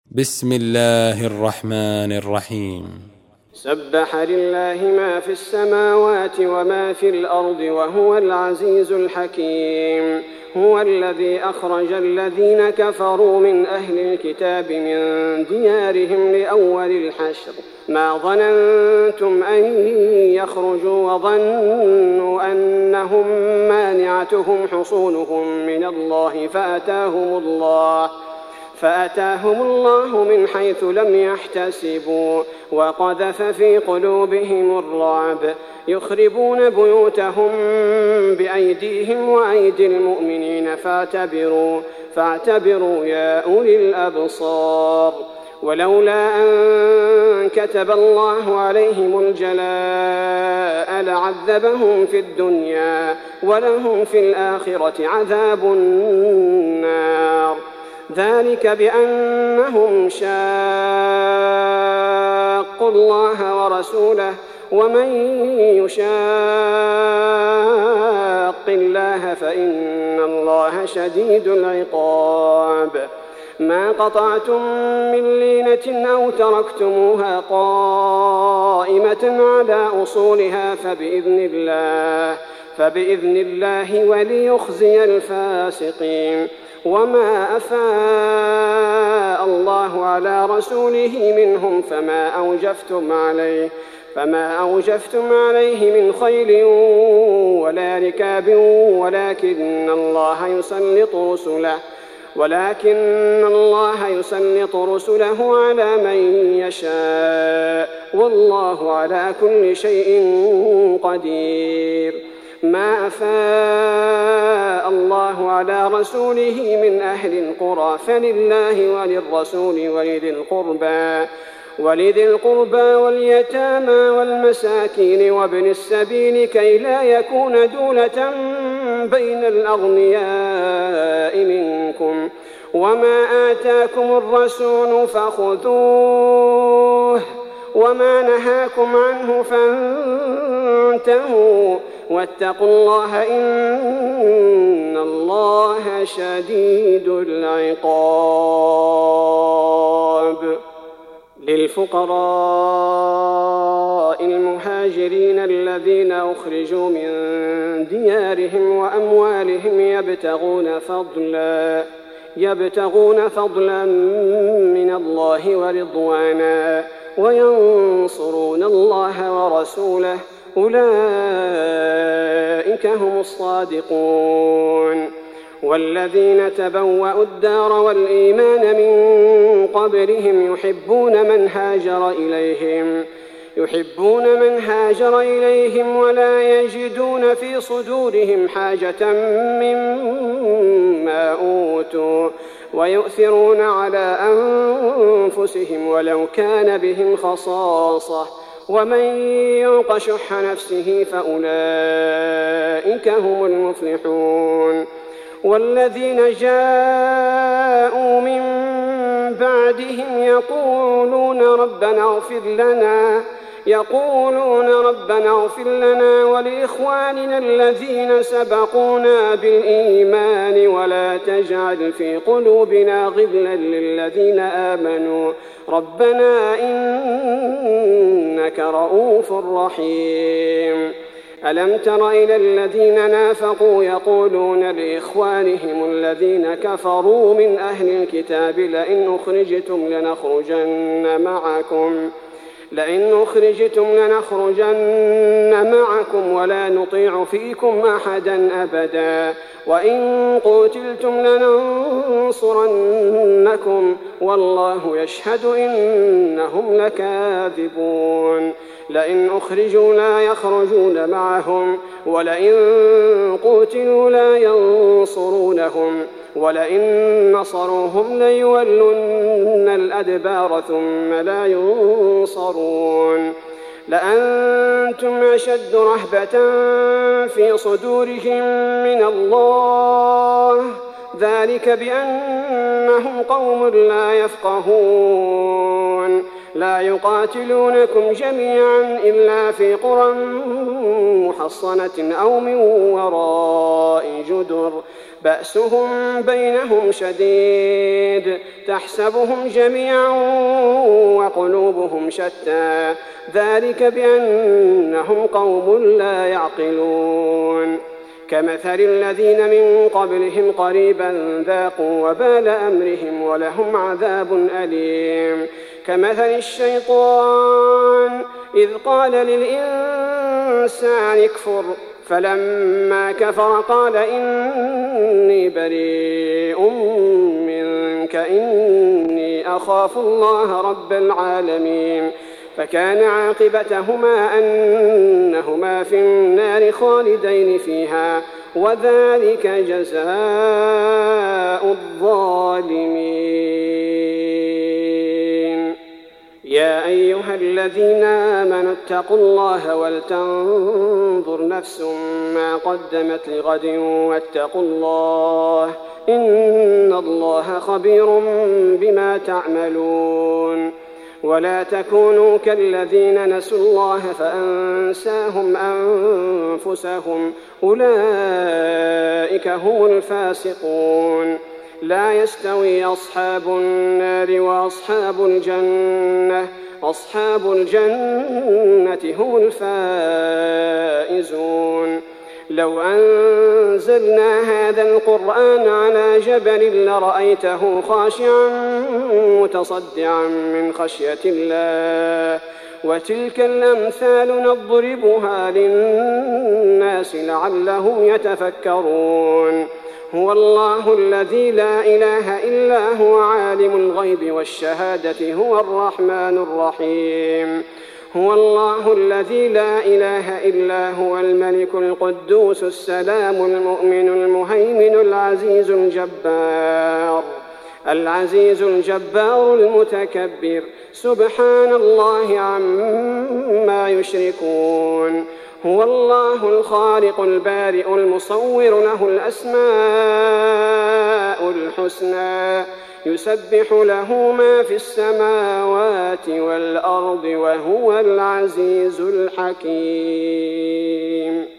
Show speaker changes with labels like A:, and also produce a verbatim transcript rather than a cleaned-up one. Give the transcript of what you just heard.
A: بسم الله الرحمن الرحيم.
B: سبح لله ما في السماوات وما في الأرض وهو العزيز الحكيم. هو الذي أخرج الذين كفروا من أهل الكتاب من ديارهم لأول الحشر ما ظننتم أن يخرجوا وظنوا أنهم مانعتهم حصونهم من الله فأتاهم الله فأتاهم الله من حيث لم يحتسبوا وقذف في قلوبهم الرعب يخربون بيوتهم بأيديهم وأيدي المؤمنين فاعتبروا فاعتبروا يا أولي الأبصار. ولولا أن كتب الله عليهم الجلاء لعذبهم في الدنيا ولهم في الآخرة عذاب النار. ذلك بأنهم شاقوا الله ورسوله ومن يشاق الله فإن الله شديد العقاب. ما قطعتم من لينة أو تركتموها قائمة على أصولها فبإذن الله فبإذن الله وليخزي الفاسقين. وما أفاء الله على رسوله منهم فما أوجفتم عليه فما أوجفتم عليه من خيل ولا ركاب ولكن الله يسلط رسله ولكن الله يسلط رسله على من يشاء والله على كل شيء قدير. ما أفاء الله على رسوله من أهل القرى فلله وللرسول ولذي القربى ولذي القربى واليتامى والمساكين وابن السبيل كي لا يكون دولة بين الأغنياء منكم. وما آتاكم الرسول فخذوه وما نهاكم عنه فانتهوا واتقوا الله إن الله شديد العقاب. للفقراء المهاجرين الذين أخرجوا من ديارهم وأموالهم يبتغون فضلا يبتغون فضلا من الله ورضوانا وينصرون الله ورسوله أولئك هم الصادقون. والذين تبوأوا الدار والإيمان من قبلهم يحبون من هاجر إليهم يحبون من هاجر إليهم ولا يجدون في صدورهم حاجة مما أوتوا ويؤثرون على أنفسهم ولو كان بهم خصاصة ومن يوق شح نفسه فأولئك هم المفلحون. والذين جاءوا من بعدهم يقولون ربنا اغفر لنا يقولون ربنا اغفر لنا ولإخواننا الذين سبقونا بالإيمان ولا تجعل في قلوبنا غلا للذين آمنوا ربنا إنك رؤوف رحيم. ألم تر إلى الذين نافقوا يقولون لإخوانهم الذين كفروا من أهل الكتاب لئن أخرجتم لنخرجن معكم لئن أخرجتم لنخرجن معكم ولا نطيع فيكم أحدا أبدا وإن قتلتم لننصرنكم والله يشهد إنهم لكاذبون. لئن أخرجوا لا يخرجون معهم ولئن قتلوا لا ينصرونهم ولئن نصروهم ليولن الأدبار ثم لا ينصرون. لأنتم أشد رهبة في صدورهم من الله ذلك بأنهم قوم لا يفقهون. لا يقاتلونكم جميعا إلا في قرى محصنة أو من وراء جدر بأسهم بينهم شديد تحسبهم جميعا وقلوبهم شتى ذلك بأنهم قوم لا يعقلون كمثل الذين من قبلهم قريبا ذاقوا وبال أمرهم ولهم عذاب أليم كمثل الشيطان إذ قال للإنسان اكفر فلما كفر قال إني بريء منك إني أخاف الله رب العالمين فكان عاقبتهما أنهما في النار خالدين فيها وذلك جزاء الظالمين. يا أيها الذين آمنوا اتقوا الله ولتنظر نفس ما قدمت لغد واتقوا الله إن الله خبير بما تعملون. ولا تكونوا كالذين نسوا الله فأنساهم أنفسهم أولئك هم الفاسقون. لا يستوي أصحاب النار وأصحاب الجنة أصحاب الجنة هم الفائزون. لو أنزلنا هذا القرآن على جبل لرأيته خاشعا متصدعا من خشية الله وتلك الأمثال نضربها للناس لعلهم يتفكرون. هو الله الذي لا إله إلا هو عالم الغيب والشهادة هو الرحمن الرحيم. هو الله الذي لا إله إلا هو الملك القدوس السلام المؤمن المهيمن العزيز الجبار العزيز الجبار المتكبر سبحان الله عما يشركون. هو الله الخالق البارئ المصور له الأسماء الحسنى يسبح له ما في السماوات والأرض وهو العزيز الحكيم.